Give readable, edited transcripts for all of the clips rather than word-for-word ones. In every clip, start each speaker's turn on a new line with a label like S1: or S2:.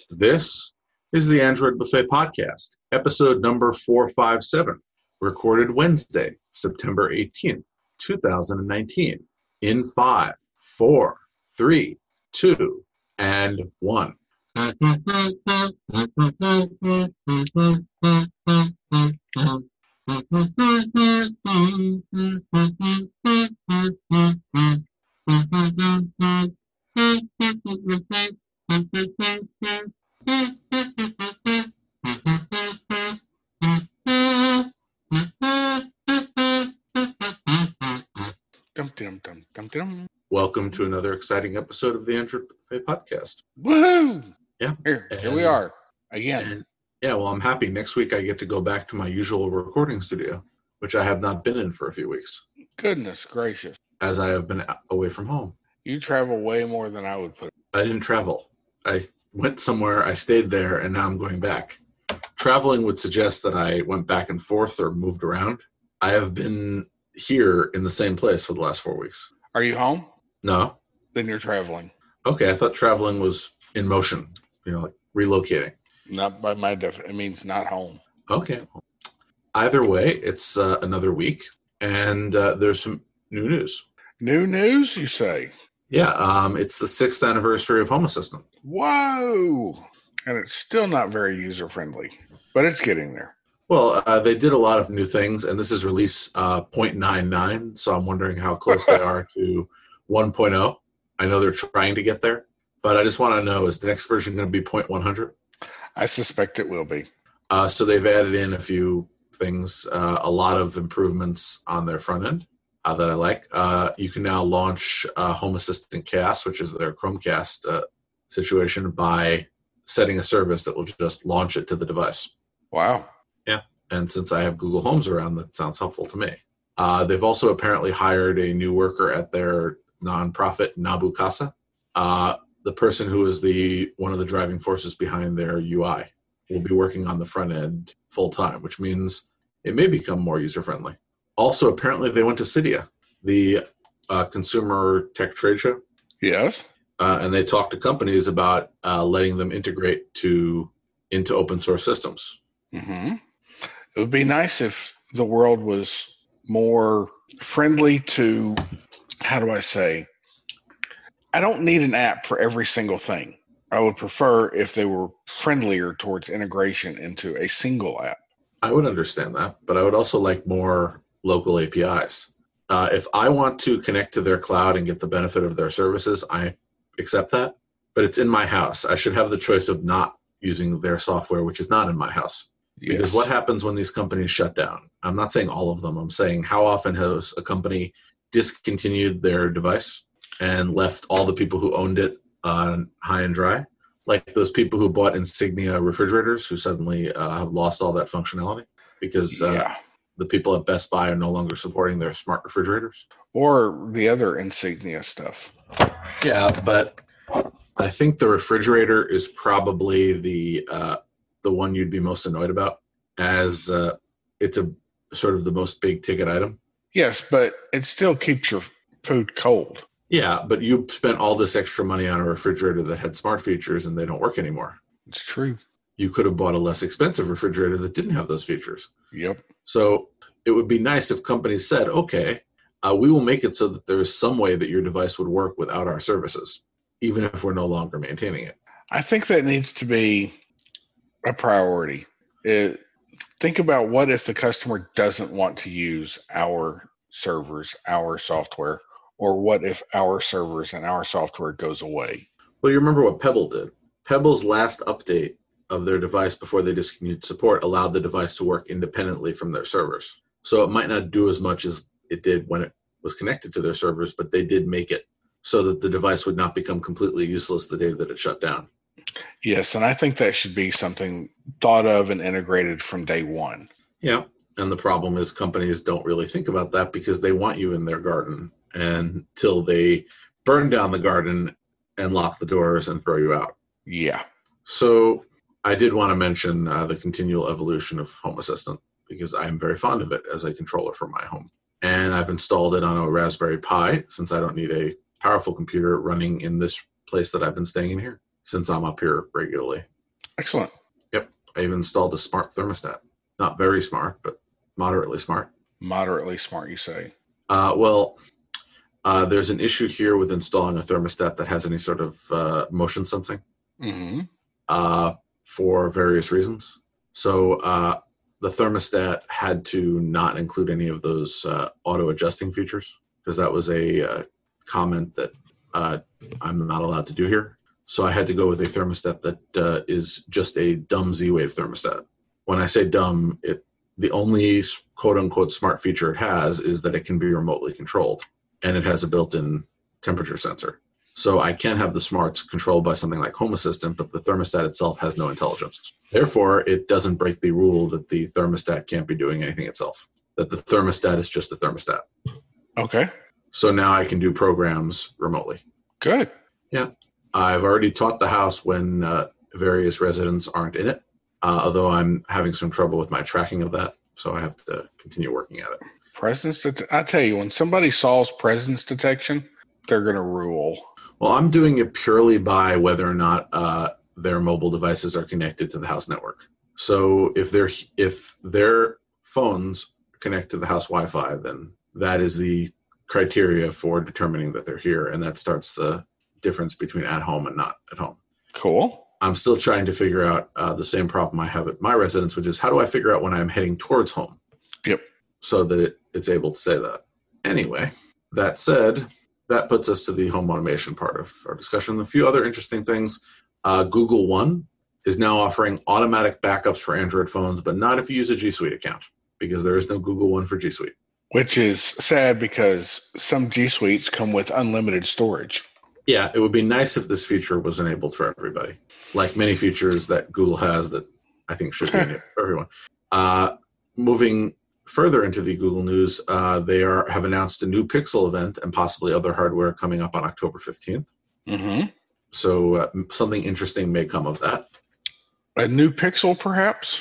S1: This is the Android Buffet Podcast, episode number 457, recorded Wednesday, September 18th, 2019, in 5, 4, 3, 2, and 1. Welcome to another exciting episode of the Android Buffet Podcast.
S2: Woohoo!
S1: Yeah.
S2: Here we are again.
S1: Well, I'm happy. Next week I get to go back to my usual recording studio, which I have not been in for a few weeks.
S2: Goodness gracious.
S1: As I have been away from home.
S2: You travel way more than I would put.
S1: I didn't travel. I went somewhere, I stayed there, and now I'm going back. Traveling would suggest that I went back and forth or moved around. I have been here in the same place for the last 4 weeks.
S2: Are you home?
S1: No.
S2: Then you're traveling.
S1: Okay, I thought traveling was in motion, like relocating.
S2: Not by my definition. It means not home.
S1: Okay. Either way, it's another week, and there's some new news.
S2: New news, you say?
S1: Yeah, it's the 6th anniversary of Home Assistant.
S2: Whoa! And it's still not very user-friendly, but it's getting there.
S1: Well, they did a lot of new things, and this is release 0.99, so I'm wondering how close they are to 1.0. I know they're trying to get there, but I just want to know, is the next version going to be 0.100?
S2: I suspect it will be.
S1: So they've added in a few things, a lot of improvements on their front end that I like. You can now launch Home Assistant Cast, which is their Chromecast situation, by setting a service that will just launch it to the device.
S2: Wow.
S1: Yeah, and since I have Google Homes around, that sounds helpful to me. They've also apparently hired a new worker at their nonprofit, Nabu Casa. The person who is one of the driving forces behind their UI will be working on the front end full time, which means it may become more user-friendly. Also, apparently they went to Cydia, the consumer tech trade show.
S2: Yes.
S1: And they talked to companies about letting them integrate into open source systems.
S2: Mm-hmm. It would be nice if the world was more friendly to, how do I say, I don't need an app for every single thing. I would prefer if they were friendlier towards integration into a single app.
S1: I would understand that, but I would also like more local APIs. If I want to connect to their cloud and get the benefit of their services, I accept that, but it's in my house. I should have the choice of not using their software, which is not in my house.
S2: Yes.
S1: Because what happens when these companies shut down? I'm not saying all of them. I'm saying how often has a company discontinued their device and left all the people who owned it high and dry? Like those people who bought Insignia refrigerators who suddenly have lost all that functionality because the people at Best Buy are no longer supporting their smart refrigerators.
S2: Or the other Insignia stuff.
S1: Yeah, but I think the refrigerator is probably the one you'd be most annoyed about, as it's a sort of the most big ticket item.
S2: Yes, but it still keeps your food cold.
S1: Yeah, but you spent all this extra money on a refrigerator that had smart features and they don't work anymore.
S2: It's true.
S1: You could have bought a less expensive refrigerator that didn't have those features.
S2: Yep.
S1: So it would be nice if companies said, okay, we will make it so that there is some way that your device would work without our services, even if we're no longer maintaining it.
S2: I think that needs to be a priority. Think about what if the customer doesn't want to use our servers, our software, or what if our servers and our software goes away?
S1: Well, you remember what Pebble did. Pebble's last update of their device before they discontinued support allowed the device to work independently from their servers. So it might not do as much as it did when it was connected to their servers, but they did make it so that the device would not become completely useless the day that it shut down.
S2: Yes, and I think that should be something thought of and integrated from day one.
S1: Yeah, and the problem is companies don't really think about that because they want you in their garden until they burn down the garden and lock the doors and throw you out.
S2: Yeah.
S1: So I did want to mention the continual evolution of Home Assistant because I am very fond of it as a controller for my home. And I've installed it on a Raspberry Pi since I don't need a powerful computer running in this place that I've been staying in here since I'm up here regularly.
S2: Excellent.
S1: Yep. I've installed a smart thermostat. Not very smart, but moderately smart.
S2: Moderately smart, you say?
S1: There's an issue here with installing a thermostat that has any sort of motion sensing for various reasons. So the thermostat had to not include any of those auto-adjusting features because that was a comment that I'm not allowed to do here. So I had to go with a thermostat that is just a dumb Z-Wave thermostat. When I say dumb, the only quote-unquote smart feature it has is that it can be remotely controlled, and it has a built-in temperature sensor. So I can have the smarts controlled by something like Home Assistant, but the thermostat itself has no intelligence. Therefore, it doesn't break the rule that the thermostat can't be doing anything itself, that the thermostat is just a thermostat.
S2: Okay.
S1: So now I can do programs remotely.
S2: Good.
S1: Yeah. I've already taught the house when various residents aren't in it, although I'm having some trouble with my tracking of that, so I have to continue working at it.
S2: I tell you, when somebody solves presence detection, they're going to rule.
S1: Well, I'm doing it purely by whether or not their mobile devices are connected to the house network. So if their phones connect to the house Wi-Fi, then that is the criteria for determining that they're here, and that starts the difference between at home and not at home.
S2: Cool.
S1: I'm still trying to figure out the same problem I have at my residence, which is how do I figure out when I'm heading towards home?
S2: Yep.
S1: So that it's able to say that. Anyway, that said, that puts us to the home automation part of our discussion. A few other interesting things. Google One is now offering automatic backups for Android phones, but not if you use a G Suite account, because there is no Google One for G Suite.
S2: Which is sad because some G Suites come with unlimited storage.
S1: Yeah, it would be nice if this feature was enabled for everybody, like many features that Google has that I think should be enabled for everyone. Moving further into the Google news, they have announced a new Pixel event and possibly other hardware coming up on October 15th.
S2: Mm-hmm.
S1: So something interesting may come of that.
S2: A new Pixel, perhaps?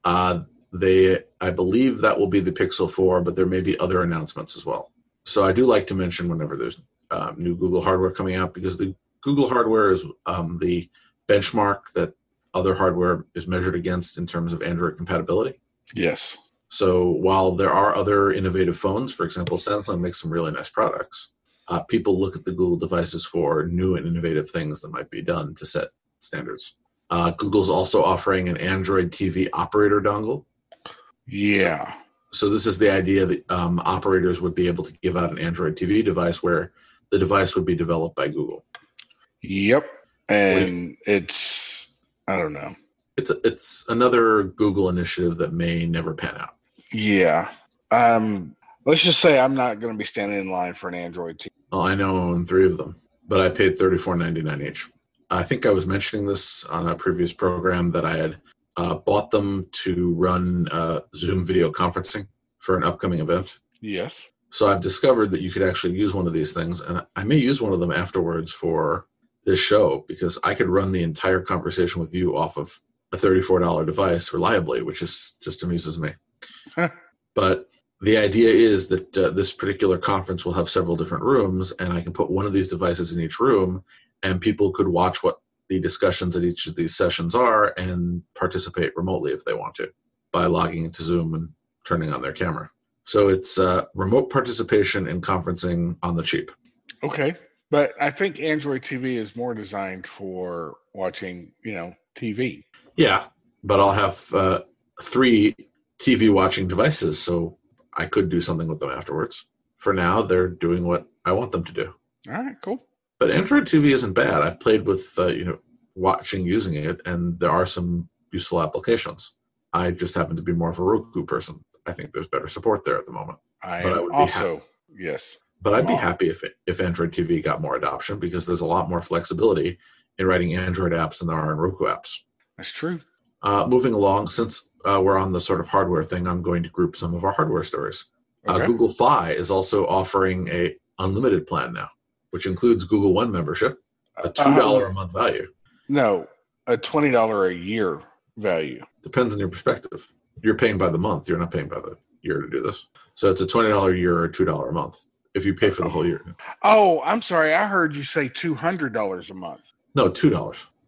S1: I believe that will be the Pixel 4, but there may be other announcements as well. So I do like to mention whenever there's new Google hardware coming out, because the Google hardware is the benchmark that other hardware is measured against in terms of Android compatibility.
S2: Yes.
S1: So while there are other innovative phones, for example, Samsung makes some really nice products, people look at the Google devices for new and innovative things that might be done to set standards. Google's also offering an Android TV operator dongle.
S2: Yeah.
S1: So this is the idea that operators would be able to give out an Android TV device where the device would be developed by Google.
S2: Yep. And I don't know.
S1: It's another Google initiative that may never pan out.
S2: Yeah. Let's just say I'm not going to be standing in line for an Android TV.
S1: Well, I know I own 3 of them, but I paid $34.99 each. I think I was mentioning this on a previous program that I had bought them to run Zoom video conferencing for an upcoming event.
S2: Yes.
S1: So I've discovered that you could actually use one of these things, and I may use one of them afterwards for this show, because I could run the entire conversation with you off of a $34 device reliably, which just amuses me.
S2: Huh.
S1: But the idea is that this particular conference will have several different rooms, and I can put one of these devices in each room, and people could watch what the discussions at each of these sessions are and participate remotely if they want to by logging into Zoom and turning on their camera. So it's remote participation in conferencing on the cheap.
S2: Okay. But I think Android TV is more designed for watching, TV.
S1: Yeah, but I'll have 3 TV watching devices, so I could do something with them afterwards. For now, they're doing what I want them to do.
S2: All right, cool.
S1: But Android TV isn't bad. I've played with, using it, and there are some useful applications. I just happen to be more of a Roku person. I think there's better support there at the moment.
S2: Yes.
S1: But I'd be happy if Android TV got more adoption, because there's a lot more flexibility in writing Android apps than there are in Roku apps.
S2: That's true.
S1: Moving along, since we're on the sort of hardware thing, I'm going to group some of our hardware stories.
S2: Okay.
S1: Google Fi is also offering a unlimited plan now, which includes Google One membership, a $2 a month value.
S2: No, a $20 a year value.
S1: Depends on your perspective. You're paying by the month. You're not paying by the year to do this. So it's a $20 a year or $2 a month if you pay for the whole year.
S2: Oh, I'm sorry. I heard you say $200 a month.
S1: No, $2.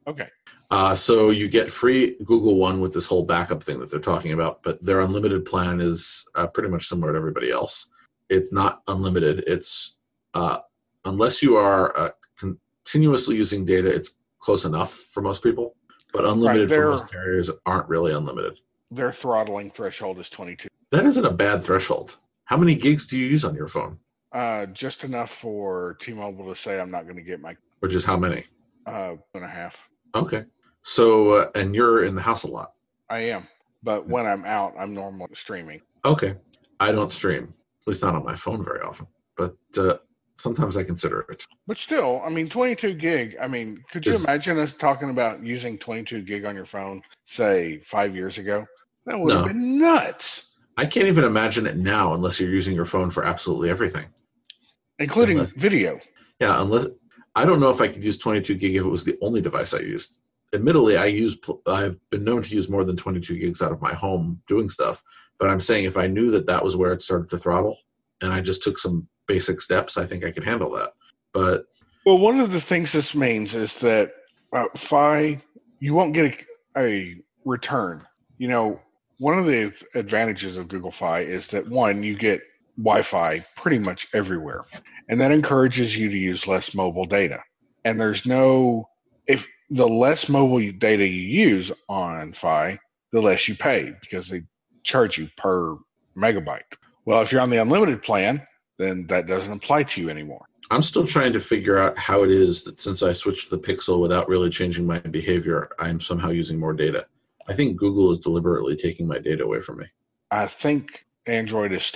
S2: Okay.
S1: So you get free Google One with this whole backup thing that they're talking about, but their unlimited plan is pretty much similar to everybody else. It's not unlimited. It's unless you are continuously using data, it's close enough for most people. But unlimited for most carriers aren't really unlimited.
S2: Their throttling threshold is 22.
S1: That isn't a bad threshold. How many gigs do you use on your phone?
S2: Just enough for T-Mobile to say I'm not going to get my.
S1: Which is how many?
S2: 1.5.
S1: Okay. So, and you're in the house a lot.
S2: I am. But when I'm out, I'm normally streaming.
S1: Okay. I don't stream, at least not on my phone very often. But sometimes I consider it.
S2: But still, I mean, 22 gig. I mean, could you imagine us talking about using 22 gig on your phone, say, 5 years ago? That would have been nuts.
S1: I can't even imagine it now unless you're using your phone for absolutely everything.
S2: Including video.
S1: Yeah, I don't know if I could use 22 gig if it was the only device I used. Admittedly, I've been known to use more than 22 gigs out of my home doing stuff. But I'm saying if I knew that was where it started to throttle and I just took some basic steps, I think I could handle that. But
S2: well, one of the things this means is that Fi, you won't get a return. You know, one of the advantages of Google Fi is that, one, you get Wi-Fi pretty much everywhere. And that encourages you to use less mobile data. And if the less mobile data you use on Fi, the less you pay because they charge you per megabyte. Well, if you're on the unlimited plan, then that doesn't apply to you anymore.
S1: I'm still trying to figure out how it is that since I switched to the Pixel without really changing my behavior, I'm somehow using more data. I think Google is deliberately taking my data away from me.
S2: I think Android and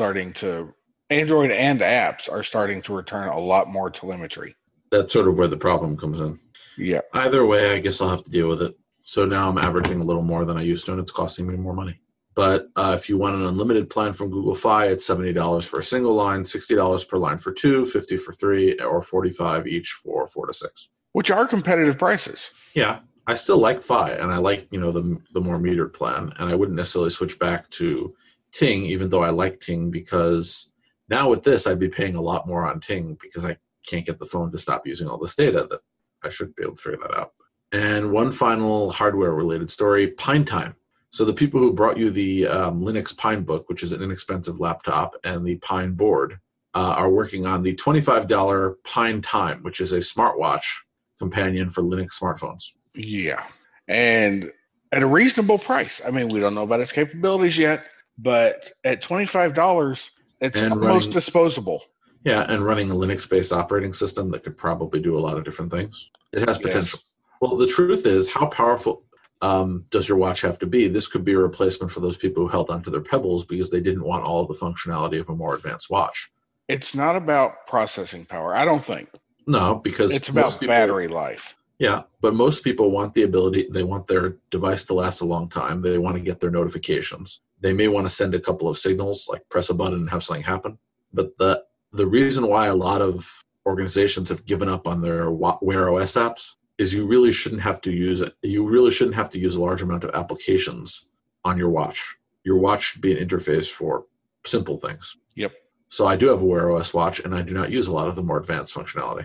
S2: apps are starting to return a lot more telemetry.
S1: That's sort of where the problem comes in.
S2: Yeah.
S1: Either way, I guess I'll have to deal with it. So now I'm averaging a little more than I used to, and it's costing me more money. But if you want an unlimited plan from Google Fi, it's $70 for a single line, $60 per line for two, $50 for three, or $45 each for 4 to 6.
S2: Which are competitive prices.
S1: Yeah. I still like Fi, and I like, the more metered plan, and I wouldn't necessarily switch back to Ting, even though I like Ting, because now with this, I'd be paying a lot more on Ting because I can't get the phone to stop using all this data. That I should be able to figure that out. And one final hardware-related story, PineTime. So the people who brought you the Linux Pinebook, which is an inexpensive laptop, and the Pine board, are working on the $25 PineTime, which is a smartwatch companion for Linux smartphones.
S2: Yeah, and at a reasonable price. I mean, we don't know about its capabilities yet, but at $25, it's almost disposable.
S1: Yeah, and running a Linux-based operating system that could probably do a lot of different things. It has potential. Yes. Well, the truth is, how powerful does your watch have to be? This could be a replacement for those people who held onto their Pebbles because they didn't want all of the functionality of a more advanced watch.
S2: It's not about processing power, I don't think.
S1: No, because
S2: it's about battery life.
S1: Yeah, but most people want the ability, they want their device to last a long time. They want to get their notifications. They may want to send a couple of signals, like press a button and have something happen. But the reason why a lot of organizations have given up on their Wear OS apps is you really shouldn't have to use it. You really shouldn't have to use a large amount of applications on your watch. Your watch should be an interface for simple things.
S2: Yep.
S1: So I do have a Wear OS watch, and I do not use a lot of the more advanced functionality.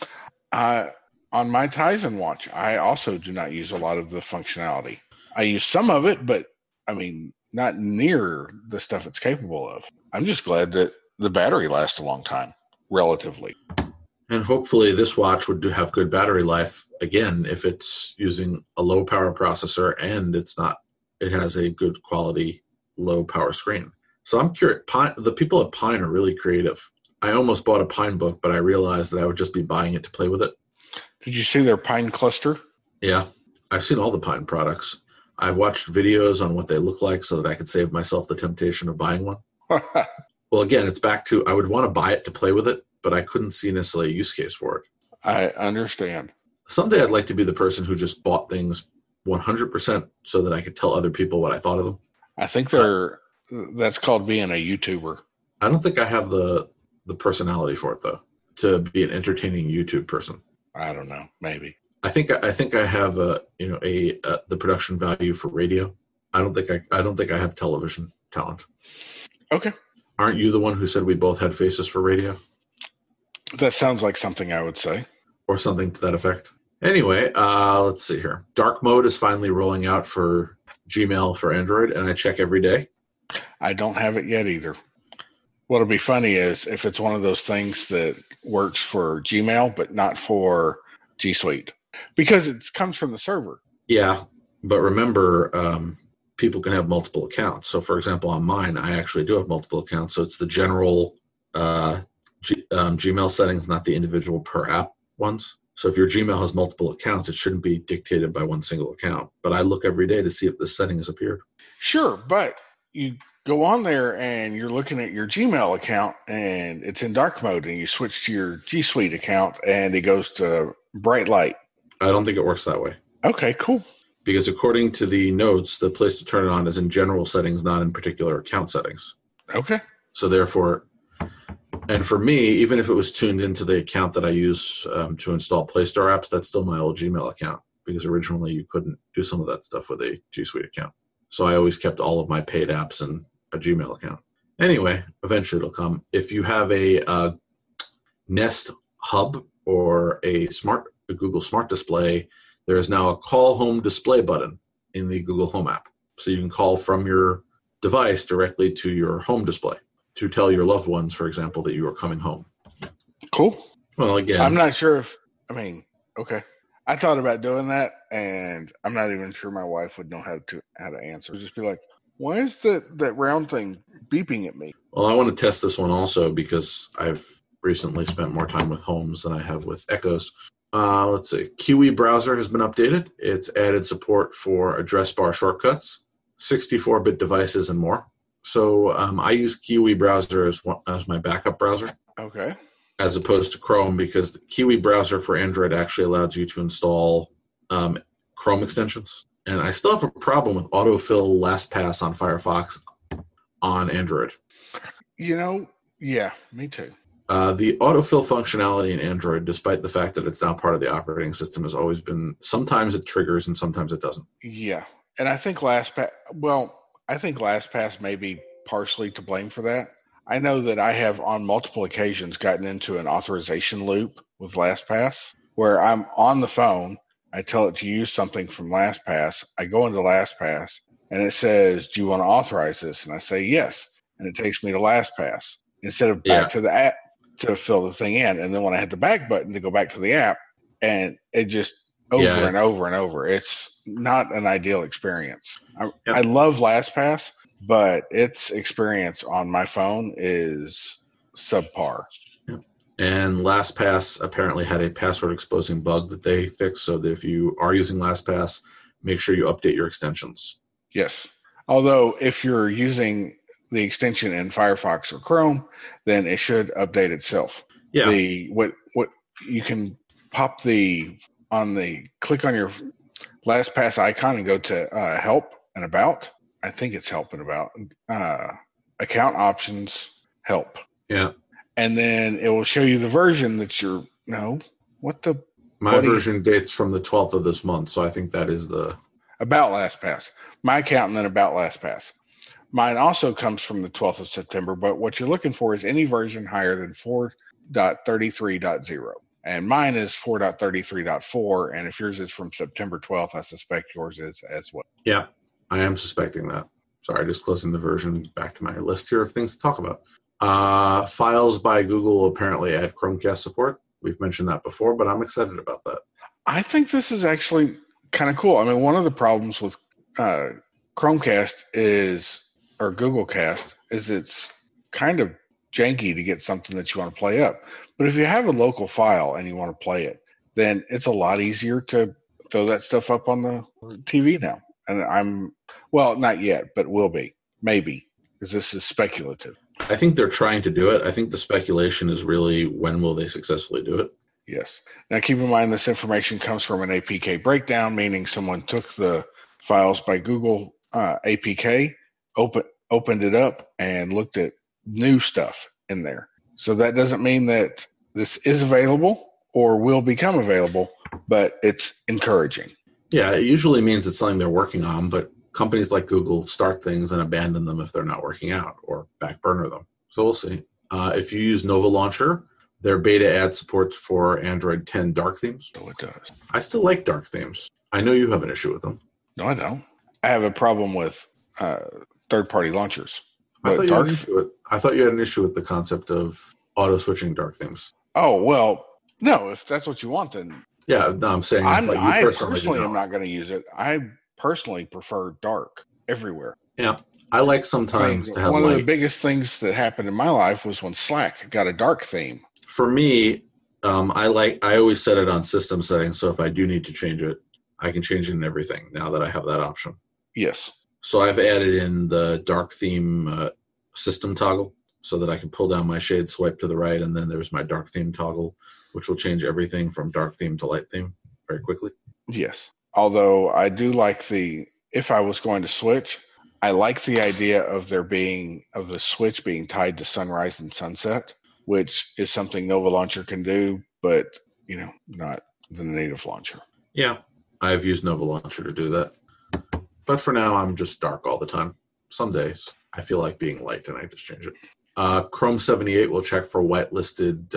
S2: On my Tizen watch, I also do not use a lot of the functionality. I use some of it, but I mean, not near the stuff it's capable of. I'm just glad that the battery lasts a long time, relatively.
S1: And hopefully this watch would have good battery life, again, if it's using a low power processor and it has a good quality low power screen. So I'm curious, the people at Pine are really creative. I almost bought a Pinebook, but I realized that I would just be buying it to play with it.
S2: Did you see their Pine cluster?
S1: Yeah, I've seen all the Pine products. I've watched videos on what they look like so that I could save myself the temptation of buying one. Well, again, it's back to I would want to buy it to play with it, but I couldn't see necessarily a use case for it.
S2: I understand.
S1: Someday I'd like to be the person who just bought things 100% so that I could tell other people what I thought of them.
S2: I think that's called being a YouTuber.
S1: I don't think I have the personality for it, though, to be an entertaining YouTube person.
S2: I don't know. Maybe.
S1: I think I have the production value for radio. I don't think I have television talent.
S2: Okay.
S1: Aren't you the one who said we both had faces for radio?
S2: That sounds like something I would say.
S1: Or something to that effect. Anyway, let's see here. Dark mode is finally rolling out for Gmail for Android, and I check every day.
S2: I don't have it yet either. What'll be funny is if it's one of those things that works for Gmail but not for G Suite, because it comes from the server.
S1: Yeah, but remember, people can have multiple accounts. So, for example, on mine, I actually do have multiple accounts. So it's the general Gmail settings, not the individual per app ones. So if your Gmail has multiple accounts, it shouldn't be dictated by one single account. But I look every day to see if this setting has appeared.
S2: Sure, but you go on there and you're looking at your Gmail account and it's in dark mode, and you switch to your G Suite account and it goes to bright light.
S1: I don't think it works that way.
S2: Okay, cool.
S1: Because according to the notes, the place to turn it on is in general settings, not in particular account settings.
S2: Okay.
S1: So therefore, and for me, even if it was tuned into the account that I use to install Play Store apps, that's still my old Gmail account, because originally you couldn't do some of that stuff with a G Suite account. So I always kept all of my paid apps in a Gmail account. Anyway, eventually it'll come. If you have a Nest Hub or a Google Smart Display, there is now a Call Home Display button in the Google Home app. So you can call from your device directly to your home display to tell your loved ones, for example, that you are coming home.
S2: Cool.
S1: Well, again,
S2: I'm not sure okay. I thought about doing that, and I'm not even sure my wife would know how to answer. Just be like, why is that round thing beeping at me?
S1: Well, I want to test this one also because I've recently spent more time with Homes than I have with Echoes. Let's see. Kiwi browser has been updated. It's added support for address bar shortcuts, 64-bit devices, and more. So I use Kiwi browser as my backup browser.
S2: Okay.
S1: As opposed to Chrome, because the Kiwi browser for Android actually allows you to install Chrome extensions. And I still have a problem with autofill LastPass on Firefox on Android.
S2: Yeah, me too.
S1: The autofill functionality in Android, despite the fact that it's now part of the operating system, has always been, sometimes it triggers and sometimes it doesn't.
S2: Yeah. And I think LastPass may be partially to blame for that. I know that I have on multiple occasions gotten into an authorization loop with LastPass where I'm on the phone, I tell it to use something from LastPass, I go into LastPass and it says, do you want to authorize this? And I say yes. And it takes me to LastPass instead of back to the app to fill the thing in. And then when I hit the back button to go back to the app, and it just and over and over. It's not an ideal experience. I love LastPass, but its experience on my phone is subpar.
S1: Yep. And LastPass apparently had a password exposing bug that they fixed, so that if you are using LastPass, make sure you update your extensions.
S2: Yes. Although if you're using the extension in Firefox or Chrome, then it should update itself.
S1: Yeah.
S2: What you can pop click on your LastPass icon and go to help and about. I think it's help and about. Account options, help.
S1: Yeah.
S2: And then it will show you the version that
S1: my version dates from the 12th of this month, so I think that is the
S2: about LastPass. My account and then about LastPass. Mine also comes from the 12th of September, but what you're looking for is any version higher than 4.33.0. And mine is 4.33.4, and if yours is from September 12th, I suspect yours is as well.
S1: Yeah, I am suspecting that. Sorry, just closing the version back to my list here of things to talk about. Files by Google apparently add Chromecast support. We've mentioned that before, but I'm excited about that.
S2: I think this is actually kind of cool. I mean, one of the problems with Chromecast or Google Cast is it's kind of janky to get something that you want to play up. But if you have a local file and you want to play it, then it's a lot easier to throw that stuff up on the TV now. And not yet, but will be, maybe, because this is speculative.
S1: I think they're trying to do it. I think the speculation is really when will they successfully do it?
S2: Yes. Now, keep in mind this information comes from an APK breakdown, meaning someone took the files by Google APK, opened it up, and looked at new stuff in there. So that doesn't mean that this is available or will become available, but it's encouraging.
S1: Yeah, it usually means it's something they're working on, but companies like Google start things and abandon them if they're not working out or back burner them. So we'll see. If you use Nova Launcher, Their beta adds support for Android 10 dark themes.
S2: So it does.
S1: I still like dark themes. I know you have an issue with them.
S2: No, I don't. I have a problem with third-party launchers.
S1: I thought
S2: But
S1: you had an issue with the concept of auto switching dark themes.
S2: Oh, well, no, if that's what you want, then
S1: Yeah, no, I'm saying
S2: I personally am not going to use it. I personally prefer dark everywhere.
S1: Yeah, I like sometimes to have
S2: one
S1: light.
S2: of the biggest things that happened in my life was when Slack got a dark theme.
S1: For me, I always set it on system settings, so if I do need to change it, I can change it in everything now that I have that option.
S2: Yes.
S1: So I've added in the dark theme system toggle so that I can pull down my shade, swipe to the right, and then there's my dark theme toggle, which will change everything from dark theme to light theme very quickly.
S2: Yes. Although I do like if I was going to switch, I like the idea of the switch being tied to sunrise and sunset, which is something Nova Launcher can do, but, not the native launcher.
S1: Yeah, I've used Nova Launcher to do that. But for now, I'm just dark all the time. Some days, I feel like being light, and I just change it. Chrome 78 will check for whitelisted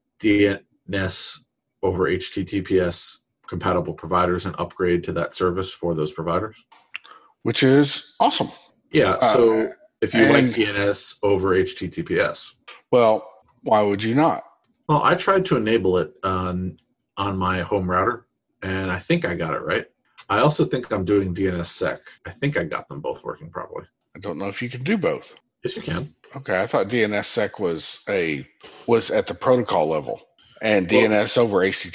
S1: DNS over HTTPS compatible providers and upgrade to that service for those providers.
S2: Which is awesome.
S1: Yeah, so if you like DNS over HTTPS.
S2: Well, why would you not?
S1: Well, I tried to enable it on my home router, and I think I got it right. I also think I'm doing DNSSEC. I think I got them both working properly.
S2: I don't know if you can do both.
S1: Yes, you can.
S2: Okay, I thought DNSSEC was at the protocol level, and DNS over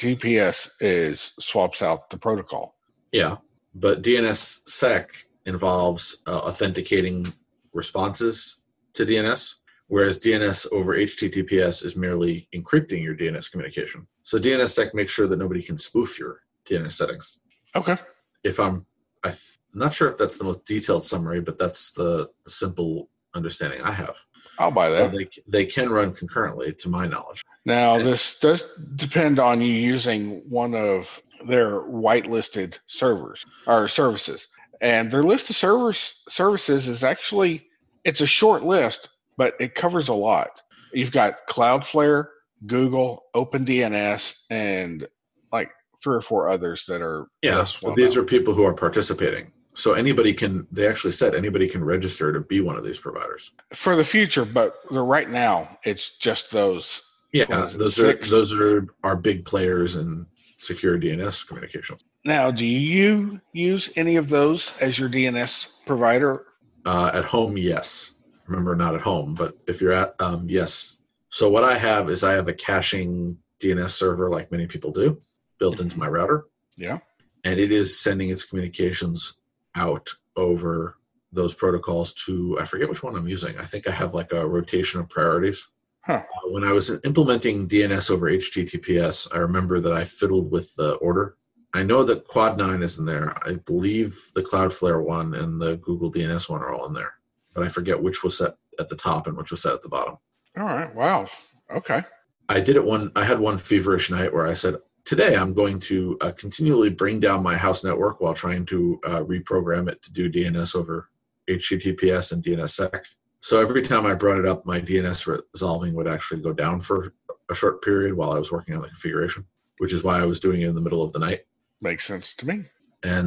S2: HTTPS swaps out the protocol.
S1: Yeah, but DNSSEC involves authenticating responses to DNS, whereas DNS over HTTPS is merely encrypting your DNS communication. So DNSSEC makes sure that nobody can spoof your DNS settings.
S2: Okay.
S1: I'm not sure if that's the most detailed summary, but that's the simple understanding I have.
S2: I'll buy that.
S1: They can run concurrently, to my knowledge.
S2: Now, this does depend on you using one of their whitelisted servers or services. And their list of services is actually, it's a short list, but it covers a lot. You've got Cloudflare, Google, OpenDNS, and like 3 or 4 others that are
S1: but these are people who are participating. So they actually said anybody can register to be one of these providers.
S2: For the future, but right now, it's just those.
S1: Yeah, those are our big players in secure DNS communications.
S2: Now, do you use any of those as your DNS provider?
S1: At home, yes. Remember, not at home, but if you're at, yes. So what I have is I have a caching DNS server, like many people do, built into my router.
S2: Yeah.
S1: And it is sending its communications out over those protocols to, I forget which one I'm using. I think I have like a rotation of priorities.
S2: Huh.
S1: When I was implementing DNS over HTTPS, I remember that I fiddled with the order. I know that Quad9 is in there. I believe the Cloudflare one and the Google DNS one are all in there. But I forget which was set at the top and which was set at the bottom.
S2: All right. Wow. Okay.
S1: I had one feverish night where I said, today I'm going to continually bring down my house network while trying to reprogram it to do DNS over HTTPS and DNSSEC. So every time I brought it up, my DNS resolving would actually go down for a short period while I was working on the configuration, which is why I was doing it in the middle of the night.
S2: Makes sense to me.
S1: And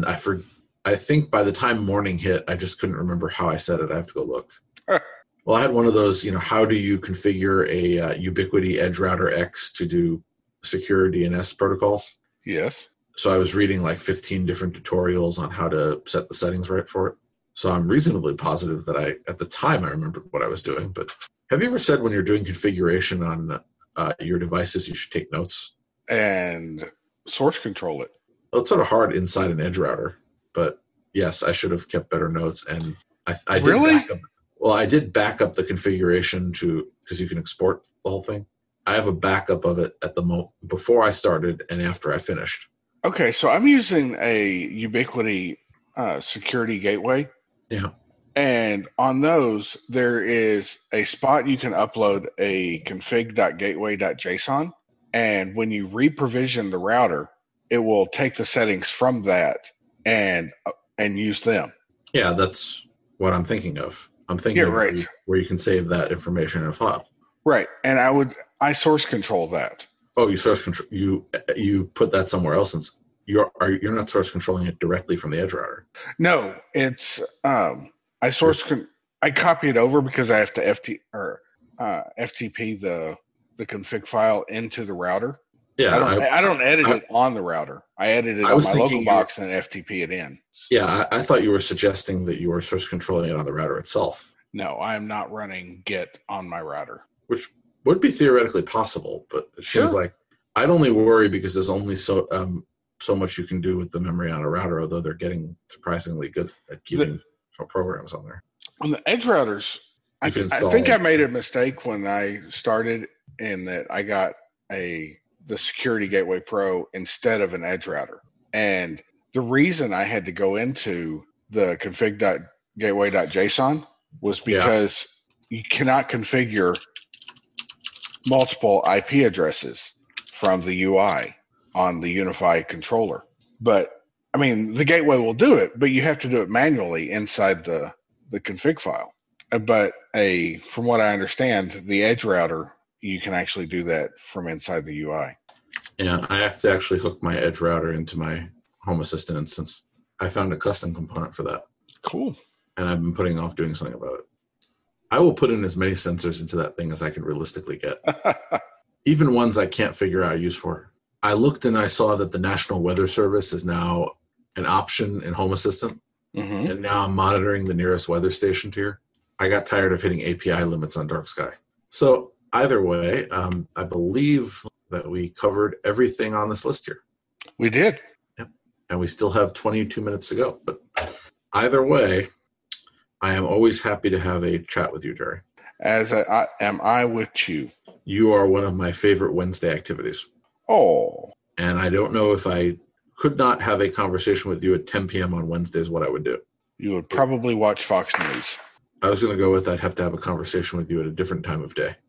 S1: I think by the time morning hit, I just couldn't remember how I said it. I have to go look. Well, I had one of those, how do you configure a Ubiquiti Edge Router X to do secure DNS protocols?
S2: Yes.
S1: So I was reading like 15 different tutorials on how to set the settings right for it. So I'm reasonably positive that at the time I remembered what I was doing. But have you ever said when you're doing configuration on your devices, you should take notes?
S2: And source control it.
S1: Well, it's sort of hard inside an edge router. But yes, I should have kept better notes. And I did
S2: really?
S1: I did back up the configuration because you can export the whole thing. I have a backup of it at the moment before I started and after I finished.
S2: Okay, so I'm using a Ubiquiti security gateway.
S1: Yeah.
S2: And on those, there is a spot you can upload a config.gateway.json. And when you reprovision the router, it will take the settings from that and use them.
S1: Yeah, that's what I'm thinking of. I'm thinking of
S2: right.
S1: where you can save that information in a file.
S2: Right. And I source control that.
S1: Oh, you source control. You put that somewhere else, and you're not source controlling it directly from the edge router.
S2: No, it's I copy it over because I have to FTP the config file into the router.
S1: Yeah,
S2: I don't edit it on the router. I edit it on my local box and FTP it in.
S1: Yeah, I thought you were suggesting that you were source controlling it on the router itself.
S2: No, I am not running Git on my router.
S1: Which would be theoretically possible, but it seems like I'd only worry because there's only so much you can do with the memory on a router, although they're getting surprisingly good at keeping programs on there.
S2: On the edge routers, I think I made a mistake when I started in that I got the Security Gateway Pro instead of an edge router. And the reason I had to go into the config.gateway.json was because you cannot configure multiple IP addresses from the UI on the Unify controller. But I mean, the gateway will do it, but you have to do it manually inside the config file. But from what I understand, the edge router, you can actually do that from inside the UI.
S1: Yeah, I have to actually hook my edge router into my Home Assistant instance. I found a custom component for that.
S2: Cool.
S1: And I've been putting off doing something about it. I will put in as many sensors into that thing as I can realistically get. Even ones I can't figure out use for. I looked and I saw that the National Weather Service is now an option in Home Assistant. Mm-hmm. And now I'm monitoring the nearest weather station here. I got tired of hitting API limits on Dark Sky. So either way, I believe that we covered everything on this list here.
S2: We did.
S1: Yep. And we still have 22 minutes to go. But either way, I am always happy to have a chat with you, Jerry.
S2: As am I with you.
S1: You are one of my favorite Wednesday activities.
S2: Oh.
S1: And I don't know if I could not have a conversation with you at 10 p.m. on Wednesdays, what I would do.
S2: You would probably watch Fox News.
S1: I was going to go with I'd have to have a conversation with you at a different time of day.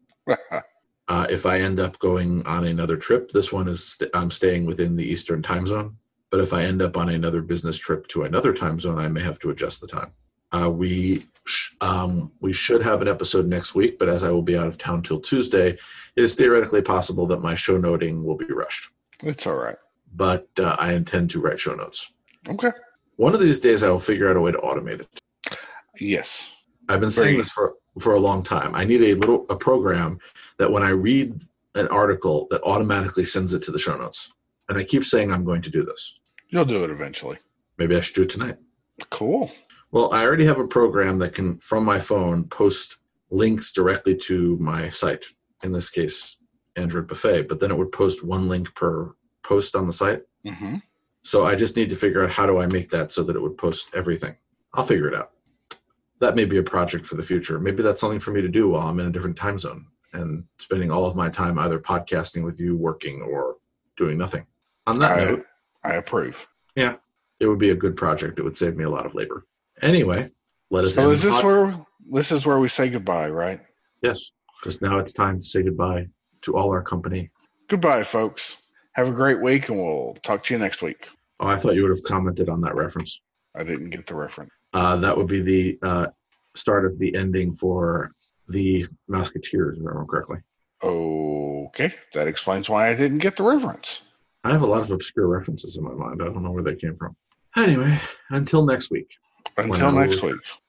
S1: If I end up going on another trip, this one is I'm staying within the Eastern time zone. But if I end up on another business trip to another time zone, I may have to adjust the time. We should have an episode next week, but as I will be out of town till Tuesday, it is theoretically possible that my show noting will be rushed.
S2: It's all right.
S1: But I intend to write show notes.
S2: Okay.
S1: One of these days, I will figure out a way to automate it.
S2: Yes.
S1: I've been saying this for a long time. I need a program that when I read an article that automatically sends it to the show notes. And I keep saying I'm going to do this.
S2: You'll do it eventually.
S1: Maybe I should do it tonight.
S2: Cool.
S1: Well, I already have a program that can, from my phone, post links directly to my site. In this case, Android Buffet. But then it would post one link per post on the site.
S2: Mm-hmm.
S1: So I just need to figure out how do I make that so that it would post everything. I'll figure it out. That may be a project for the future. Maybe that's something for me to do while I'm in a different time zone and spending all of my time either podcasting with you, working, or doing nothing. On that note,
S2: I approve.
S1: Yeah, it would be a good project. It would save me a lot of labor. Anyway, let us.
S2: So this is where we say goodbye, right?
S1: Yes, because now it's time to say goodbye to all our company.
S2: Goodbye, folks. Have a great week, and we'll talk to you next week.
S1: Oh, I thought you would have commented on that reference.
S2: I didn't get the reference.
S1: That would be the start of the ending for the Musketeers, if I remember correctly.
S2: Okay, that explains why I didn't get the reference.
S1: I have a lot of obscure references in my mind. I don't know where they came from. Anyway, until next week.
S2: Until next week.